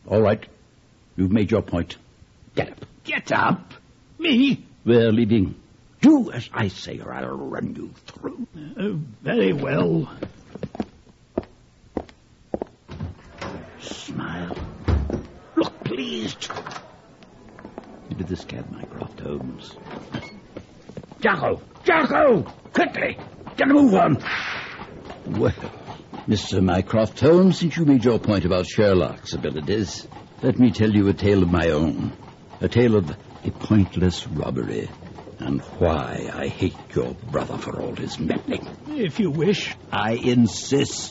All right. You've made your point. Get up. Get up? Me? We're leaving. Do as I say, or I'll run you through. Very well. Smile. Look pleased. Into this cab, Mycroft Holmes. Jocko! Jocko! Quickly! Get a move on! Well, Mr. Mycroft Holmes, since you made your point about Sherlock's abilities, let me tell you a tale of my own. A tale of a pointless robbery. And why I hate your brother for all his meddling. If you wish. I insist.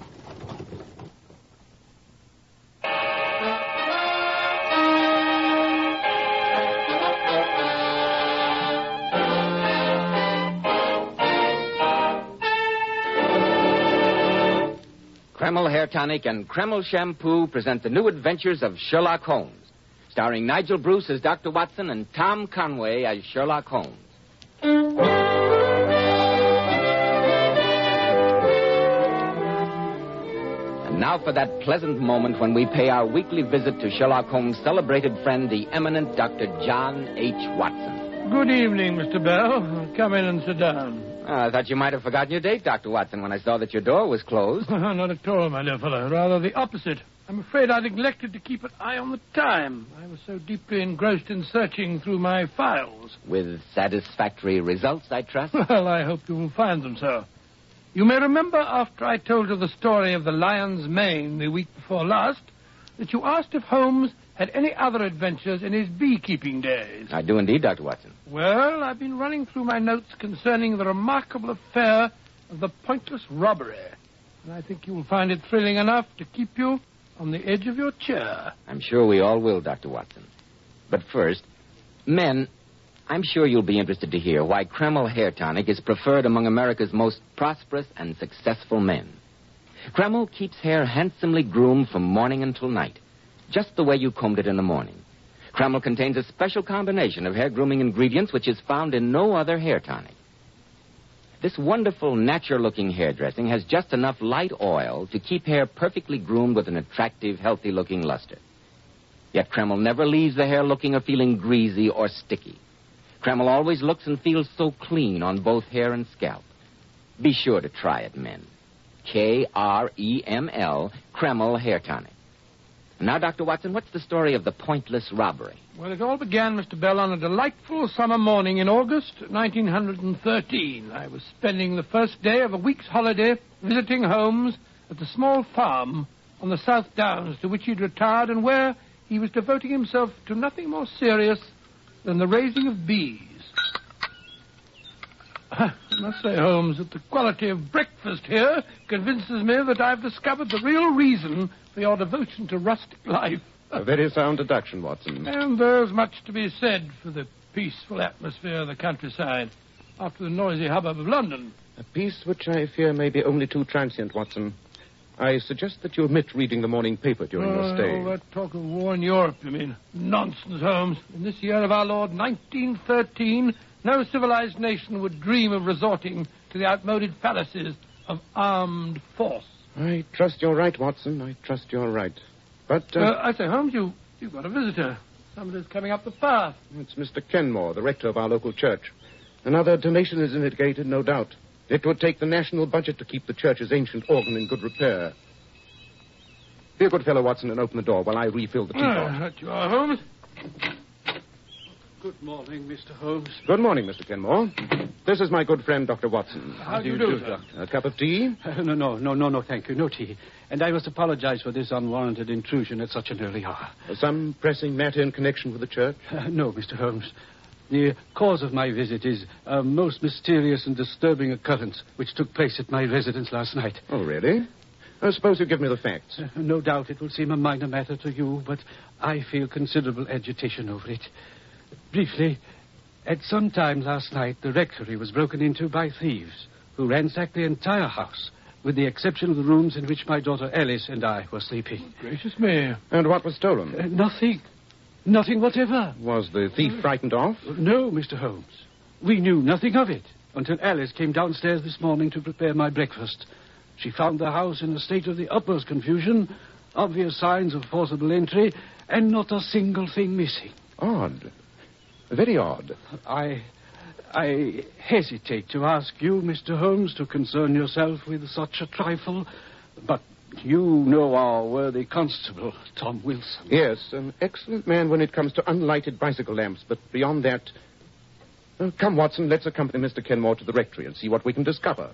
Kreml Hair Tonic and Kreml Shampoo present the new adventures of Sherlock Holmes, starring Nigel Bruce as Dr. Watson and Tom Conway as Sherlock Holmes. And now for that pleasant moment when we pay our weekly visit to Sherlock Holmes' celebrated friend, the eminent Dr. John H. Watson. Good evening, Mr. Bell. Come in and sit down. I thought you might have forgotten your date, Dr. Watson, when I saw that your door was closed. Not at all, my dear fellow. Rather the opposite. I'm afraid I neglected to keep an eye on the time. I was so deeply engrossed in searching through my files. With satisfactory results, I trust? Well, I hope you will find them so. You may remember after I told you the story of the lion's mane the week before last, that you asked if Holmes had any other adventures in his beekeeping days. I do indeed, Dr. Watson. Well, I've been running through my notes concerning the remarkable affair of the pointless robbery. And I think you will find it thrilling enough to keep you on the edge of your chair. I'm sure we all will, Dr. Watson. But first, men, I'm sure you'll be interested to hear why Kreml Hair Tonic is preferred among America's most prosperous and successful men. Kreml keeps hair handsomely groomed from morning until night, just the way you combed it in the morning. Kreml contains a special combination of hair grooming ingredients which is found in no other hair tonic. This wonderful, natural-looking hairdressing has just enough light oil to keep hair perfectly groomed with an attractive, healthy-looking luster. Yet Kreml never leaves the hair looking or feeling greasy or sticky. Kreml always looks and feels so clean on both hair and scalp. Be sure to try it, men. Kreml, Kreml Hair Tonic. Now, Dr. Watson, what's the story of the pointless robbery? Well, it all began, Mr. Bell, on a delightful summer morning in August 1913. I was spending the first day of a week's holiday visiting Holmes at the small farm on the South Downs to which he'd retired and where he was devoting himself to nothing more serious than the raising of bees. I must say, Holmes, that the quality of breakfast here convinces me that I've discovered the real reason for your devotion to rustic life. A very sound deduction, Watson. And there's much to be said for the peaceful atmosphere of the countryside after the noisy hubbub of London. A peace which I fear may be only too transient, Watson. I suggest that you omit reading the morning paper during your stay. Oh, that talk of war in Europe, you mean? Nonsense, Holmes. In this year of our Lord, 1913... no civilized nation would dream of resorting to the outmoded fallacies of armed force. I trust you're right, Watson. I trust you're right. But, I say, Holmes, you've got a visitor. Somebody's coming up the path. It's Mr. Kenmore, the rector of our local church. Another donation is indicated, no doubt. It would take the national budget to keep the church's ancient organ in good repair. Be a good fellow, Watson, and open the door while I refill the teapot. That you are, Holmes. Good morning, Mr. Holmes. Good morning, Mr. Kenmore. This is my good friend, Dr. Watson. How do you do, sir? A cup of tea? No, thank you. No tea. And I must apologize for this unwarranted intrusion at such an early hour. Some pressing matter in connection with the church? No, Mr. Holmes. The cause of my visit is a most mysterious and disturbing occurrence which took place at my residence last night. Oh, really? I suppose you give me the facts. No doubt it will seem a minor matter to you, but I feel considerable agitation over it. Briefly, at some time last night, the rectory was broken into by thieves who ransacked the entire house, with the exception of the rooms in which my daughter Alice and I were sleeping. Gracious me. And what was stolen? Nothing. Nothing whatever. Was the thief frightened off? No, Mr. Holmes. We knew nothing of it until Alice came downstairs this morning to prepare my breakfast. She found the house in a state of the utmost confusion obvious signs of forcible entry, and not a single thing missing. Odd. Very odd. I hesitate to ask you, Mr. Holmes, to concern yourself with such a trifle, but you know our worthy constable, Tom Wilson. Yes, an excellent man when it comes to unlighted bicycle lamps, but beyond that... come, Watson, let's accompany Mr. Kenmore to the rectory and see what we can discover.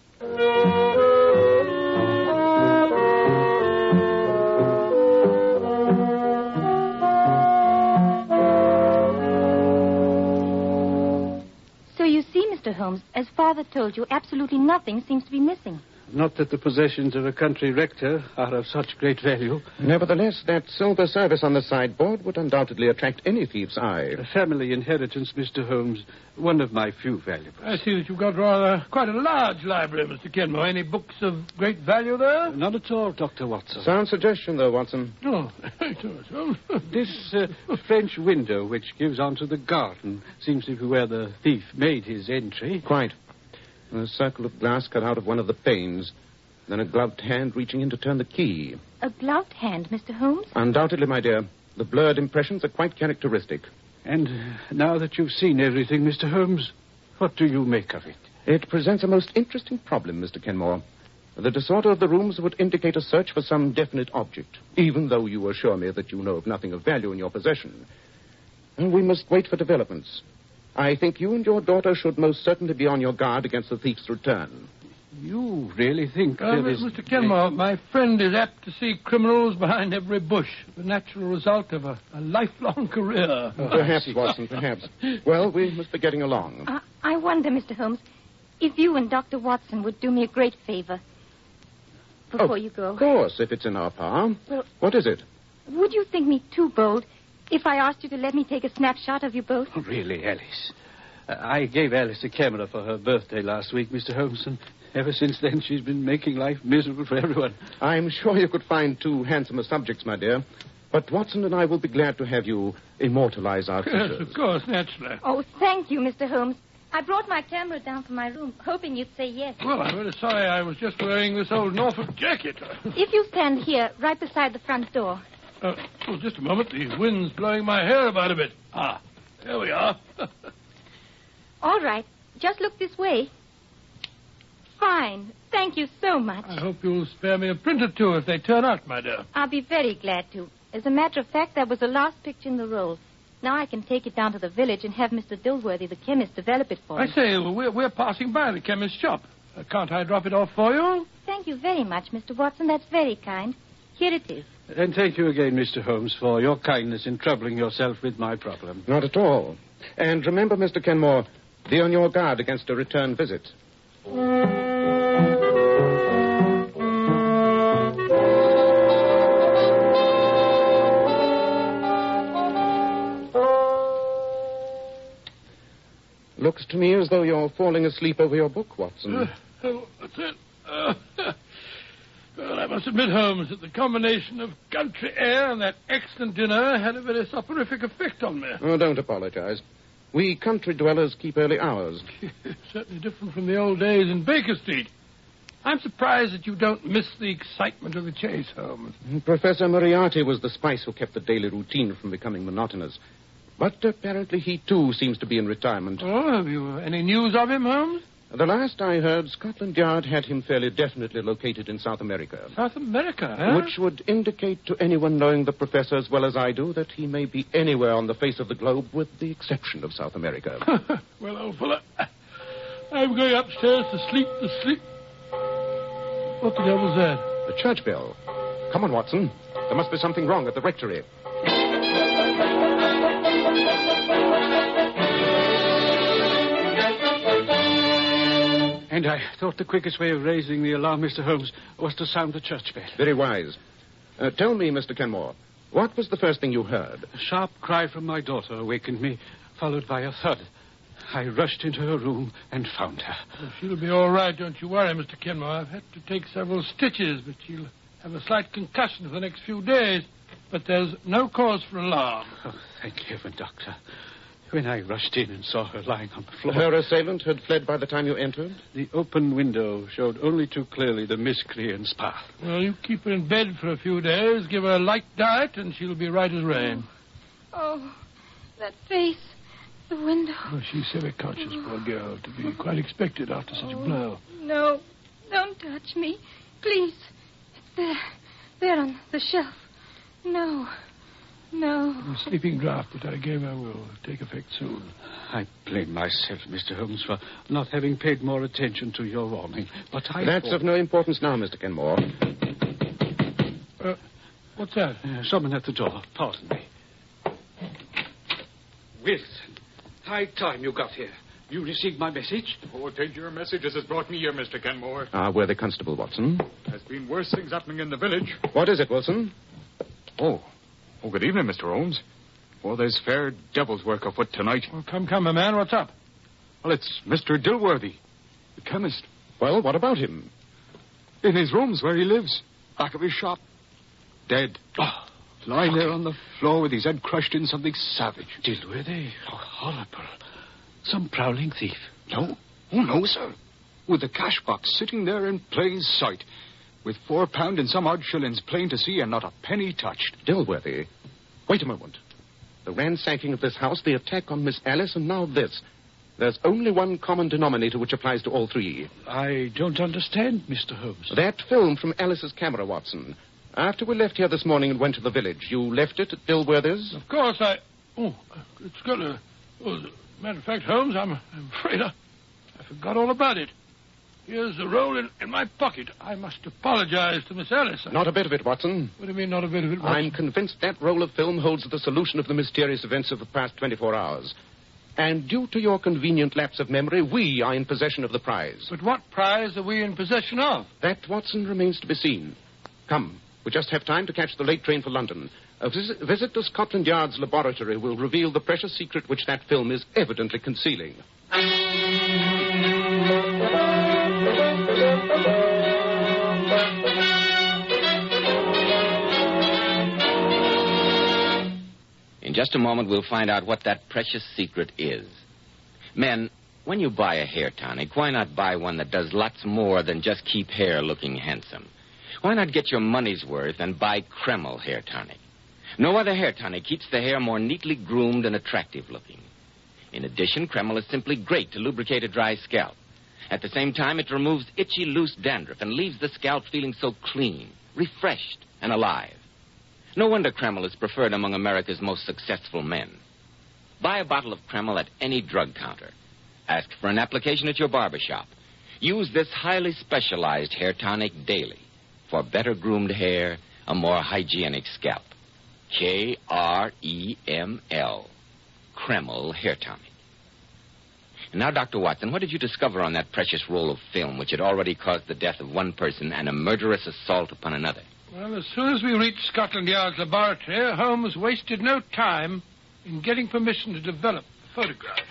So you see, Mr. Holmes, as Father told you, absolutely nothing seems to be missing. Not that the possessions of a country rector are of such great value. Nevertheless, that silver service on the sideboard would undoubtedly attract any thief's eye. A family inheritance, Mr. Holmes, one of my few valuables. I see that you've got quite a large library, Mr. Kenmore. Any books of great value there? Not at all, Dr. Watson. Sound suggestion, though, Watson. Oh, This French window, which gives onto the garden, seems to be where the thief made his entry. Quite. A circle of glass cut out of one of the panes. Then a gloved hand reaching in to turn the key. A gloved hand, Mr. Holmes? Undoubtedly, my dear. The blurred impressions are quite characteristic. And now that you've seen everything, Mr. Holmes, what do you make of it? It presents a most interesting problem, Mr. Kenmore. The disorder of the rooms would indicate a search for some definite object, even though you assure me that you know of nothing of value in your possession. And we must wait for developments. I think you and your daughter should most certainly be on your guard against the thief's return. You really think there is... Mr. Kenmore, my friend is apt to see criminals behind every bush, the natural result of a lifelong career. Perhaps, Watson, perhaps. Well, we must be getting along. I wonder, Mr. Holmes, if you and Dr. Watson would do me a great favor before you go. Of course, if it's in our power. Well, what is it? Would you think me too bold if I asked you to let me take a snapshot of you both? Really, Alice. I gave Alice a camera for her birthday last week, Mr. Holmes, and ever since then she's been making life miserable for everyone. I'm sure you could find two handsomer subjects, my dear. But Watson and I will be glad to have you immortalize our features. Yes, of course, naturally. Oh, thank you, Mr. Holmes. I brought my camera down from my room, hoping you'd say yes. Well, I'm very sorry. I was just wearing this old Norfolk jacket. If you stand here, right beside the front door. Just a moment. The wind's blowing my hair about a bit. There we are. All right. Just look this way. Fine. Thank you so much. I hope you'll spare me a print or two if they turn out, my dear. I'll be very glad to. As a matter of fact, that was the last picture in the roll. Now I can take it down to the village and have Mr. Dilworthy, the chemist, develop it for me. I say, we're passing by the chemist's shop. Can't I drop it off for you? Thank you very much, Mr. Watson. That's very kind. Here it is. And thank you again, Mr. Holmes, for your kindness in troubling yourself with my problem. Not at all. And remember, Mr. Kenmore, be on your guard against a return visit. Looks to me as though you're falling asleep over your book, Watson. That's it. Well, I must admit, Holmes, that the combination of country air and that excellent dinner had a very soporific effect on me. Oh, don't apologize. We country dwellers keep early hours. Certainly different from the old days in Baker Street. I'm surprised that you don't miss the excitement of the chase, Holmes. Professor Moriarty was the spice who kept the daily routine from becoming monotonous. But apparently he, too, seems to be in retirement. Oh, have you any news of him, Holmes? The last I heard, Scotland Yard had him fairly definitely located in South America. South America, huh? Which would indicate to anyone knowing the professor as well as I do that he may be anywhere on the face of the globe with the exception of South America. Well, old fellow, I'm going upstairs to sleep. What the devil's that? The church bell. Come on, Watson. There must be something wrong at the rectory. And I thought the quickest way of raising the alarm, Mr. Holmes, was to sound the church bell. Very wise. Tell me, Mr. Kenmore, what was the first thing you heard? A sharp cry from my daughter awakened me, followed by a thud. I rushed into her room and found her. Well, she'll be all right, don't you worry, Mr. Kenmore. I've had to take several stitches, but she'll have a slight concussion for the next few days. But there's no cause for alarm. Oh, thank heaven, Doctor. When I rushed in and saw her lying on the floor... Her assailant had fled by the time you entered? The open window showed only too clearly the miscreant's path. Well, you keep her in bed for a few days, give her a light diet, and she'll be right as rain. Oh, that face. The window. Well, she's semi-conscious, poor girl, to be quite expected after such a blow. No, don't touch me. Please. It's there. There on the shelf. No. The sleeping draught that I gave her will take effect soon. I blame myself, Mr. Holmes, for not having paid more attention to your warning. But That's of no importance now, Mr. Kenmore. What's that? Someone at the door. Pardon me. Wilson, high time you got here. You received my message? Oh, take your message as it brought me here, Mr. Kenmore. Worthy Constable Watson. There's been worse things happening in the village. What is it, Wilson? Oh, good evening, Mr. Holmes. Oh, there's fair devil's work afoot tonight. Well, come, my man. What's up? Well, it's Mr. Dilworthy, the chemist. Well, what about him? In his rooms where he lives, back of his shop. Dead. Lying there on the floor with his head crushed in something savage. Dilworthy? Oh, horrible. Some prowling thief. No. Oh, no, sir. With the cash box sitting there in plain sight. With £4 and some odd shillings plain to see and not a penny touched. Dilworthy. Wait a moment. The ransacking of this house, the attack on Miss Alice, and now this. There's only one common denominator which applies to all three. I don't understand, Mr. Holmes. That film from Alice's camera, Watson. After we left here this morning and went to the village, you left it at Dilworthy's? Of course, it's got a... matter of fact, Holmes, I'm afraid I forgot all about it. Here's the roll in my pocket. I must apologize to Miss Alice. Not a bit of it, Watson. What do you mean, not a bit of it, Watson? I'm convinced that roll of film holds the solution of the mysterious events of the past 24 hours. And due to your convenient lapse of memory, we are in possession of the prize. But what prize are we in possession of? That, Watson, remains to be seen. Come, we just have time to catch the late train for London. A visit to Scotland Yard's laboratory will reveal the precious secret which that film is evidently concealing. In just a moment, we'll find out what that precious secret is. Men, when you buy a hair tonic, why not buy one that does lots more than just keep hair looking handsome? Why not get your money's worth and buy Kreml hair tonic? No other hair tonic keeps the hair more neatly groomed and attractive looking. In addition, Kreml is simply great to lubricate a dry scalp. At the same time, it removes itchy, loose dandruff and leaves the scalp feeling so clean, refreshed, and alive. No wonder Kreml is preferred among America's most successful men. Buy a bottle of Kreml at any drug counter. Ask for an application at your barber shop. Use this highly specialized hair tonic daily for better groomed hair, a more hygienic scalp. Kreml. Kreml hair tonic. And now, Dr. Watson, what did you discover on that precious roll of film which had already caused the death of one person and a murderous assault upon another? Well, as soon as we reached Scotland Yard's laboratory, Holmes wasted no time in getting permission to develop the photographs.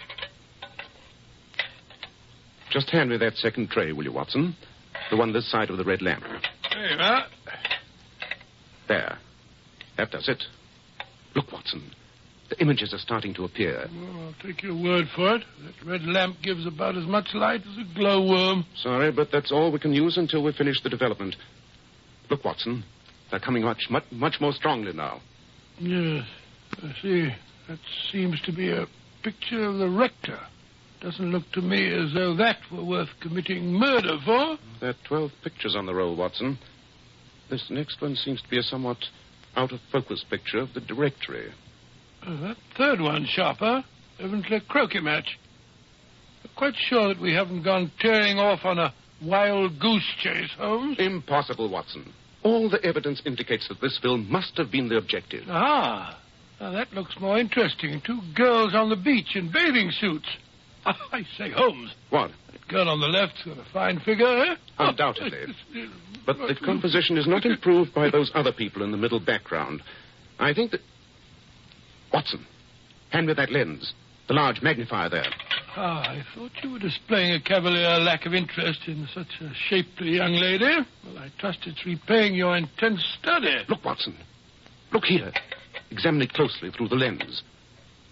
Just hand me that second tray, will you, Watson? The one this side of the red lamp. There you are. There. That does it. Look, Watson. The images are starting to appear. Well, I'll take your word for it. That red lamp gives about as much light as a glowworm. Sorry, but that's all we can use until we finish the development. Look, Watson. They're coming much more strongly now. Yes, I see. That seems to be a picture of the rector. Doesn't look to me as though that were worth committing murder for. There are 12 pictures on the roll, Watson. This next one seems to be a somewhat out-of-focus picture of the directory. That third one, Sharper. Evidently a croquet match. I'm quite sure that we haven't gone tearing off on a wild goose chase, Holmes. Impossible, Watson. All the evidence indicates that this film must have been the objective. Ah, now that looks more interesting. 2 girls on the beach in bathing suits. I say, Holmes. What? That girl on the left's got a fine figure, eh? Undoubtedly. But the composition is not improved by those other people in the middle background. I think that... Watson, hand me that lens. The large magnifier there. I thought you were displaying a cavalier lack of interest in such a shapely young lady. Well, I trust it's repaying your intense study. Look, Watson. Look here. Examine it closely through the lens.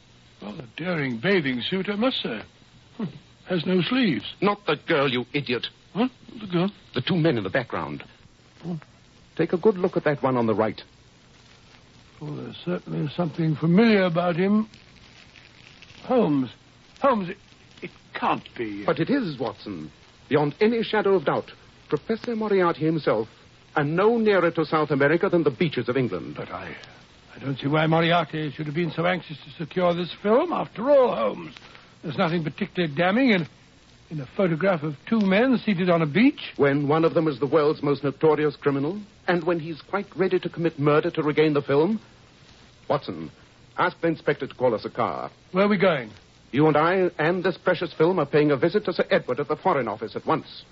Well, a daring bathing suit, I must say. Has no sleeves. Not the girl, you idiot. What? The girl? The two men in the background. Oh. Take a good look at that one on the right. Oh, there's certainly something familiar about him. Holmes. Holmes, it can't be. But it is, Watson. Beyond any shadow of doubt. Professor Moriarty himself. And no nearer to South America than the beaches of England. But I don't see why Moriarty should have been so anxious to secure this film. After all, Holmes, there's nothing particularly damning in a photograph of two men seated on a beach. When one of them is the world's most notorious criminal, and when he's quite ready to commit murder to regain the film. Watson, ask the inspector to call us a car. Where are we going? You and I and this precious film are paying a visit to Sir Edward at the Foreign Office at once.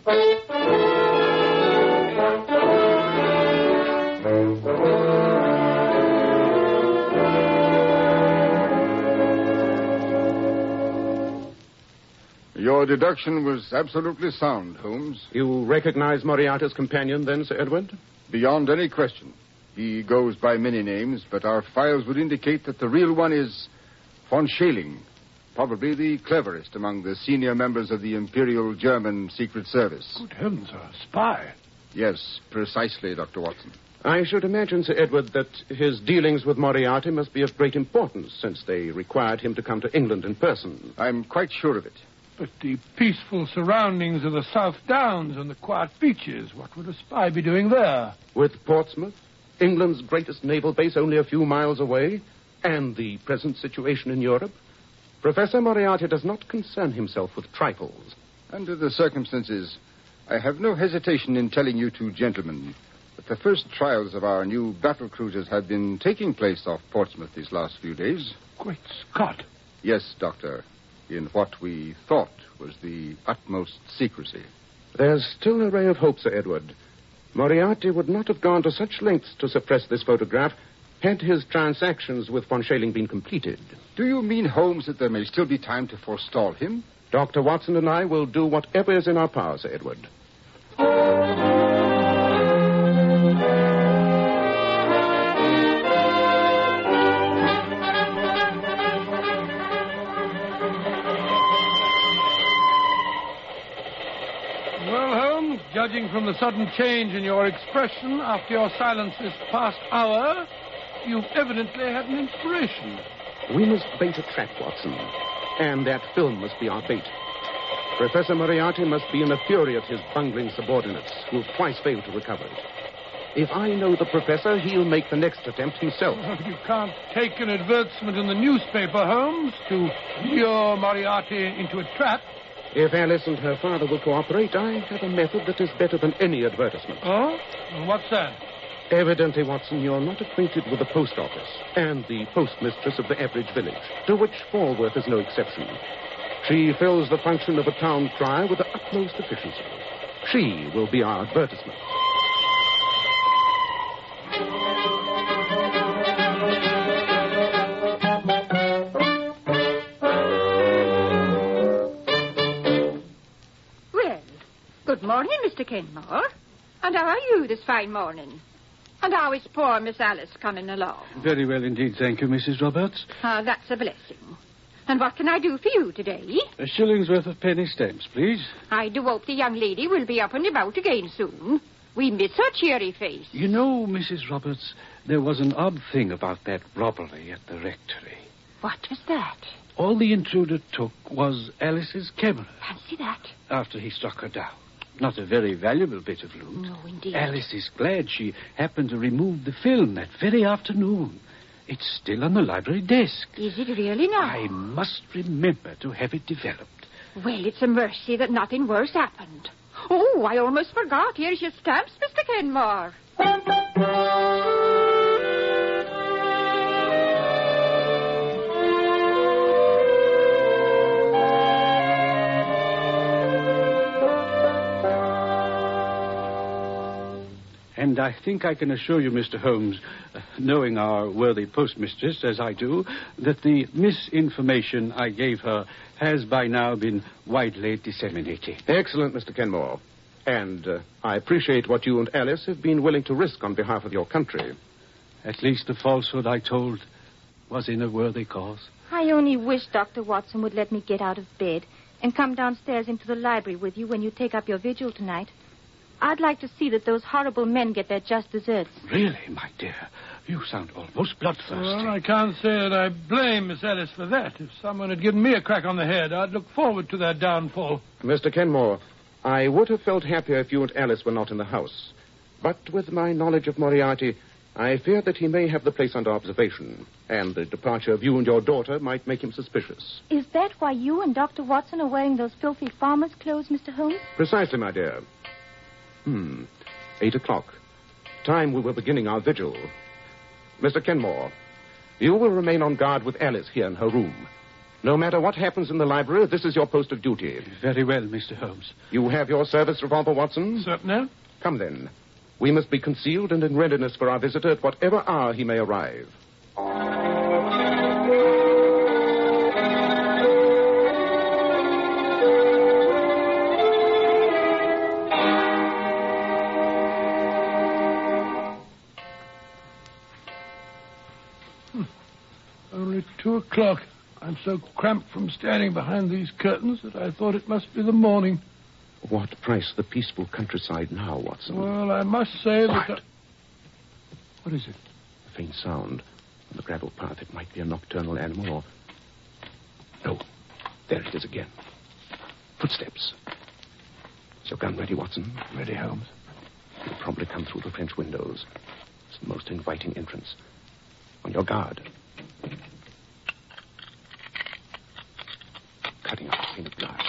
Your deduction was absolutely sound, Holmes. You recognize Moriarty's companion, then, Sir Edward? Beyond any question. He goes by many names, but our files would indicate that the real one is von Schäling, probably the cleverest among the senior members of the Imperial German Secret Service. Good heavens, a spy. Yes, precisely, Dr. Watson. I should imagine, Sir Edward, that his dealings with Moriarty must be of great importance, since they required him to come to England in person. I'm quite sure of it. But the peaceful surroundings of the South Downs and the quiet beaches, what would a spy be doing there? With Portsmouth, England's greatest naval base only a few miles away, and the present situation in Europe, Professor Moriarty does not concern himself with trifles. Under the circumstances, I have no hesitation in telling you two gentlemen that the first trials of our new battle cruisers have been taking place off Portsmouth these last few days. Great Scott. Yes, Doctor. In what we thought was the utmost secrecy. There's still a ray of hope, Sir Edward. Moriarty would not have gone to such lengths to suppress this photograph had his transactions with von Schäling been completed. Do you mean, Holmes, that there may still be time to forestall him? Dr. Watson and I will do whatever is in our power, Sir Edward. Judging from the sudden change in your expression after your silence this past hour, you've evidently had an inspiration. We must bait a trap, Watson. And that film must be our bait. Professor Moriarty must be in a fury at his bungling subordinates, who've twice failed to recover it. If I know the professor, he'll make the next attempt himself. You can't take an advertisement in the newspaper, Holmes, to lure Moriarty into a trap. If Alice and her father will cooperate, I have a method that is better than any advertisement. Oh? What's that? Evidently, Watson, you're not acquainted with the post office and the postmistress of the average village, to which Falworth is no exception. She fills the function of a town crier with the utmost efficiency. She will be our advertisement. Good morning, Mr. Kenmore. And how are you this fine morning? And how is poor Miss Alice coming along? Very well indeed, thank you, Mrs. Roberts. Ah, that's a blessing. And what can I do for you today? A shilling's worth of penny stamps, please. I do hope the young lady will be up and about again soon. We miss her cheery face. You know, Mrs. Roberts, there was an odd thing about that robbery at the rectory. What was that? All the intruder took was Alice's camera. Fancy that. After he struck her down. Not a very valuable bit of loot. No, indeed. Alice is glad she happened to remove the film that very afternoon. It's still on the library desk. Is it really now? I must remember to have it developed. Well, it's a mercy that nothing worse happened. Oh, I almost forgot. Here's your stamps, Mr. Kenmore. And I think I can assure you, Mr. Holmes, knowing our worthy postmistress as I do, that the misinformation I gave her has by now been widely disseminated. Excellent, Mr. Kenmore. And I appreciate what you and Alice have been willing to risk on behalf of your country. At least the falsehood I told was in a worthy cause. I only wish Dr. Watson would let me get out of bed and come downstairs into the library with you when you take up your vigil tonight. I'd like to see that those horrible men get their just deserts. Really, my dear, you sound almost bloodthirsty. Well, I can't say that I blame Miss Alice for that. If someone had given me a crack on the head, I'd look forward to their downfall. Mr. Kenmore, I would have felt happier if you and Alice were not in the house. But with my knowledge of Moriarty, I fear that he may have the place under observation, and the departure of you and your daughter might make him suspicious. Is that why you and Dr. Watson are wearing those filthy farmer's clothes, Mr. Holmes? Precisely, my dear. 8 o'clock. Time we were beginning our vigil. Mr. Kenmore, you will remain on guard with Alice here in her room. No matter what happens in the library, this is your post of duty. Very well, Mr. Holmes. You have your service revolver, Watson? Certainly. Come then. We must be concealed and in readiness for our visitor at whatever hour he may arrive. Only 2 o'clock. I'm so cramped from standing behind these curtains that I thought it must be the morning. What price the peaceful countryside now, Watson? Well, I must say that... Quiet. What is it? A faint sound on the gravel path. It might be a nocturnal animal or... No. There it is again. Footsteps. Is your gun ready, Watson? Ready, Holmes. He'll probably come through the French windows. It's the most inviting entrance. On your guard. Cutting out a pane of glass.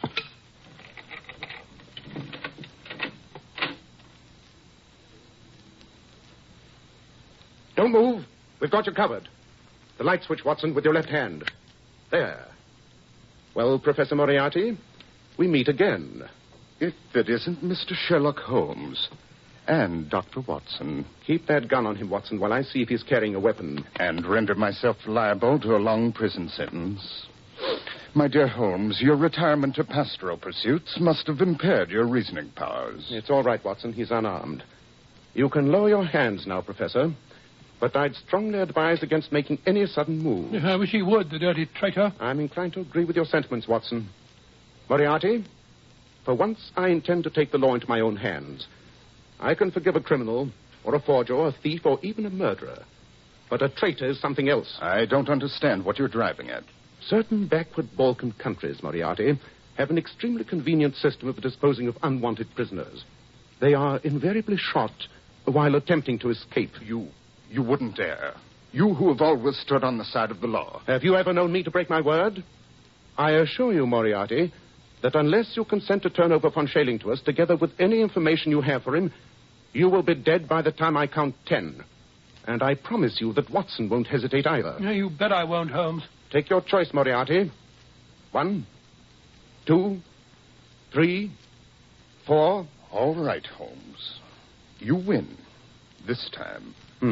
Don't move. We've got you covered. The light switch, Watson, with your left hand. There. Well, Professor Moriarty, we meet again. If it isn't Mr. Sherlock Holmes and Dr. Watson. Keep that gun on him, Watson, while I see if he's carrying a weapon. And render myself liable to a long prison sentence. My dear Holmes, your retirement to pastoral pursuits must have impaired your reasoning powers. It's all right, Watson. He's unarmed. You can lower your hands now, Professor. But I'd strongly advise against making any sudden move. Yeah, I wish he would, the dirty traitor. I'm inclined to agree with your sentiments, Watson. Moriarty, for once I intend to take the law into my own hands. I can forgive a criminal, or a forger, or a thief, or even a murderer. But a traitor is something else. I don't understand what you're driving at. Certain backward Balkan countries, Moriarty, have an extremely convenient system of disposing of unwanted prisoners. They are invariably shot while attempting to escape. You wouldn't dare. You who have always stood on the side of the law. Have you ever known me to break my word? I assure you, Moriarty, that unless you consent to turn over Von Schailing to us, together with any information you have for him, you will be dead by the time I count 10. And I promise you that Watson won't hesitate either. Yeah, you bet I won't, Holmes. Take your choice, Moriarty. 1, 2, 3, 4. All right, Holmes. You win. This time.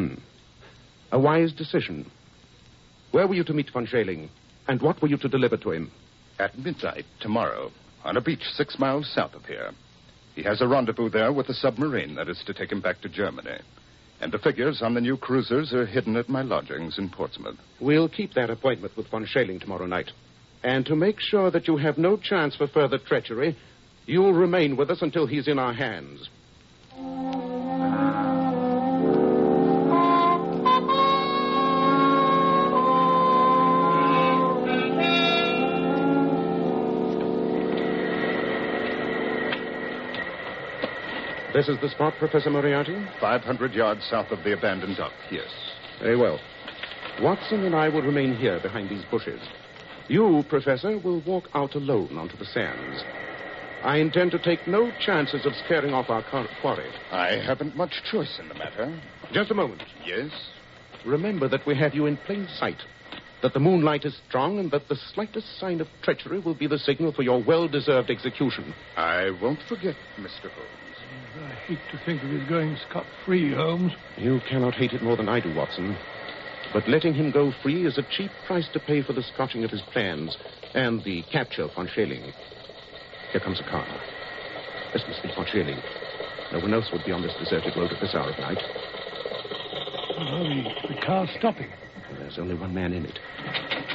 A wise decision. Where were you to meet Von Schailing? And what were you to deliver to him? At midnight tomorrow, on a beach 6 miles south of here. He has a rendezvous there with a submarine that is to take him back to Germany. And the figures on the new cruisers are hidden at my lodgings in Portsmouth. We'll keep that appointment with Von Schailing tomorrow night. And to make sure that you have no chance for further treachery, you'll remain with us until he's in our hands. This is the spot, Professor Moriarty? 500 yards south of the abandoned dock, yes. Very well. Watson and I will remain here behind these bushes. You, Professor, will walk out alone onto the sands. I intend to take no chances of scaring off our quarry. I haven't much choice in the matter. Just a moment. Yes? Remember that we have you in plain sight, that the moonlight is strong, and that the slightest sign of treachery will be the signal for your well-deserved execution. I won't forget, Mr. Holmes. I hate to think of his going scot-free, Holmes. You cannot hate it more than I do, Watson. But letting him go free is a cheap price to pay for the scotching of his plans and the capture of Von Schailing. Here comes a car. This must be Von Schailing. No one else would be on this deserted road at this hour of night. Oh, the car's stopping. There's only one man in it.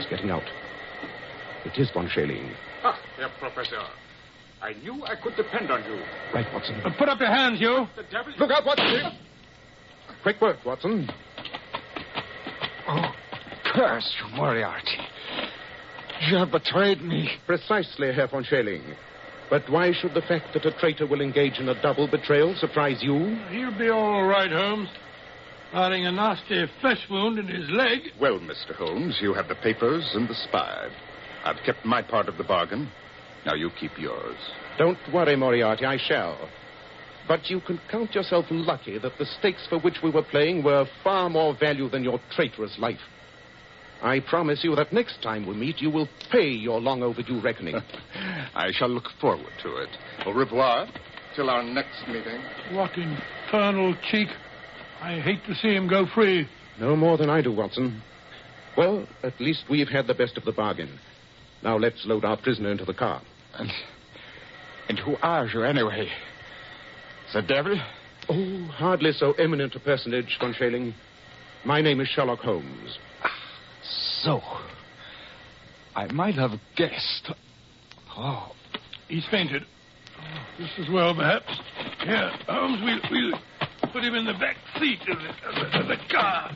getting out. It is von Schäling. Ah, Herr Professor. I knew I could depend on you. Right, Watson. Put up your hands, you. The devil... Look out, Watson! Quick work, Watson. Oh, curse you, Moriarty. You have betrayed me. Precisely, Herr von Schäling. But why should the fact that a traitor will engage in a double betrayal surprise you? He'll be all right, Holmes. Barring a nasty flesh wound in his leg. Well, Mr. Holmes, you have the papers and the spy. I've kept my part of the bargain. Now you keep yours. Don't worry, Moriarty, I shall. But you can count yourself lucky that the stakes for which we were playing were far more value than your traitorous life. I promise you that next time we meet, you will pay your long overdue reckoning. I shall look forward to it. Au revoir. Till our next meeting. What infernal cheek. I hate to see him go free. No more than I do, Watson. Well, at least we've had the best of the bargain. Now let's load our prisoner into the car. And who are you, anyway? The devil? Oh, hardly so eminent a personage, von Schäling. My name is Sherlock Holmes. So, I might have guessed. Oh. He's fainted. Oh, just as well, perhaps. Here, Holmes, we'll put him in the back seat of the car.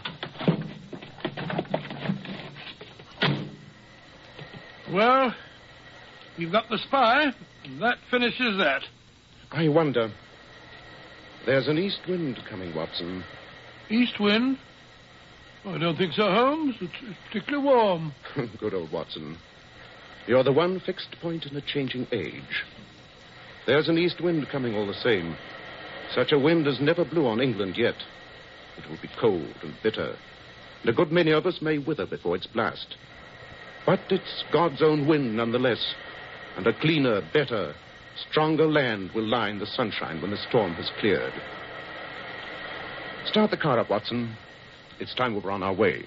Well, we've got the spy, and that finishes that. I wonder. There's an east wind coming, Watson. East wind? Oh, I don't think so, Holmes. It's particularly warm. Good old Watson. You're the one fixed point in a changing age. There's an east wind coming all the same. Such a wind as never blew on England yet. It will be cold and bitter, and a good many of us may wither before its blast. But it's God's own wind nonetheless, and a cleaner, better, stronger land will lie in the sunshine when the storm has cleared. Start the car up, Watson. It's time we were on our way.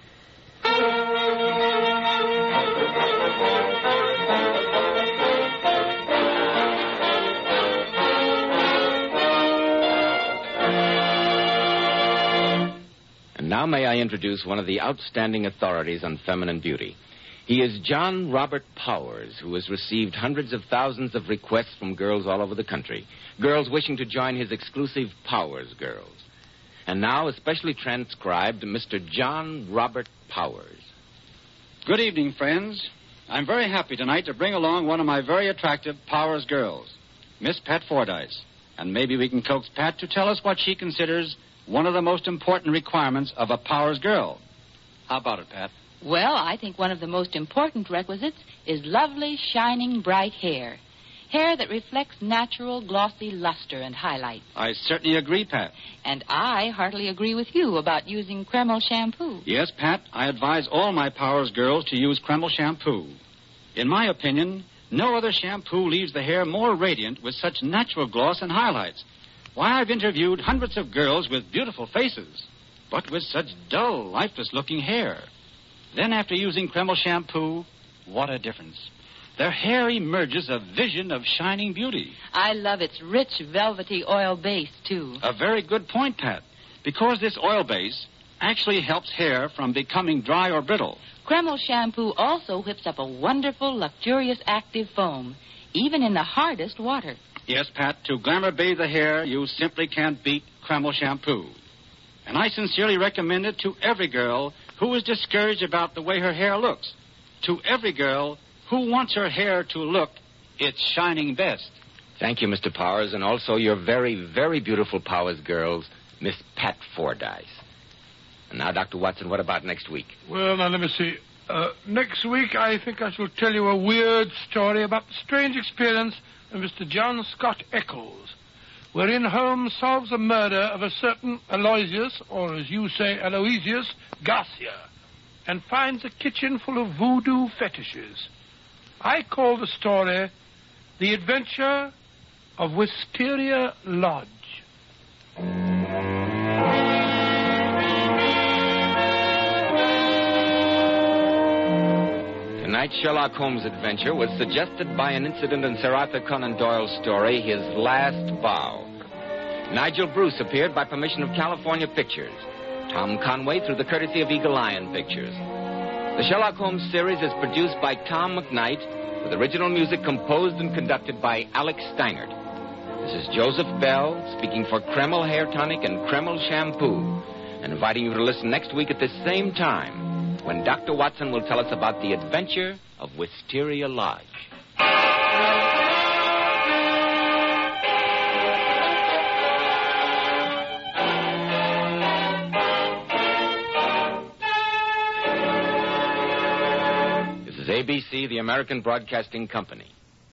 And now may I introduce one of the outstanding authorities on feminine beauty. He is John Robert Powers, who has received hundreds of thousands of requests from girls all over the country, girls wishing to join his exclusive Powers Girls. And now, especially transcribed, Mr. John Robert Powers. Good evening, friends. I'm very happy tonight to bring along one of my very attractive Powers Girls, Miss Pat Fordyce. And maybe we can coax Pat to tell us what she considers one of the most important requirements of a Powers Girl. How about it, Pat? Well, I think one of the most important requisites is lovely, shining, bright hair. Hair that reflects natural, glossy luster and highlight. I certainly agree, Pat. And I heartily agree with you about using Kreml shampoo. Yes, Pat, I advise all my Powers Girls to use Kreml shampoo. In my opinion, no other shampoo leaves the hair more radiant with such natural gloss and highlights. Why, I've interviewed hundreds of girls with beautiful faces, but with such dull, lifeless-looking hair. Then after using Kreml shampoo, what a difference. Their hair emerges a vision of shining beauty. I love its rich, velvety oil base, too. A very good point, Pat, because this oil base actually helps hair from becoming dry or brittle. Kreml shampoo also whips up a wonderful, luxurious, active foam, even in the hardest water. Yes, Pat, to glamour bathe the hair, you simply can't beat Kreml shampoo. And I sincerely recommend it to every girl who is discouraged about the way her hair looks. To every girl who wants her hair to look its shining best. Thank you, Mr. Powers, and also your very, very beautiful Powers Girls, Miss Pat Fordyce. And now, Dr. Watson, what about next week? Well, now, let me see. Next week, I think I shall tell you a weird story about the strange experience of Mr. John Scott Eccles, wherein Holmes solves a murder of a certain Aloysius, or as you say, Aloysius Garcia, and finds a kitchen full of voodoo fetishes. I call the story The Adventure of Wisteria Lodge. Tonight's Sherlock Holmes adventure was suggested by an incident in Sir Arthur Conan Doyle's story, His Last Vow. Nigel Bruce appeared by permission of California Pictures. Tom Conway through the courtesy of Eagle Lion Pictures. The Sherlock Holmes series is produced by Tom McKnight, with original music composed and conducted by Alex Steinert. This is Joseph Bell speaking for Kreml Hair Tonic and Kreml Shampoo, and inviting you to listen next week at this same time when Dr. Watson will tell us about the adventure of Wisteria Lodge. This is ABC, the American Broadcasting Company.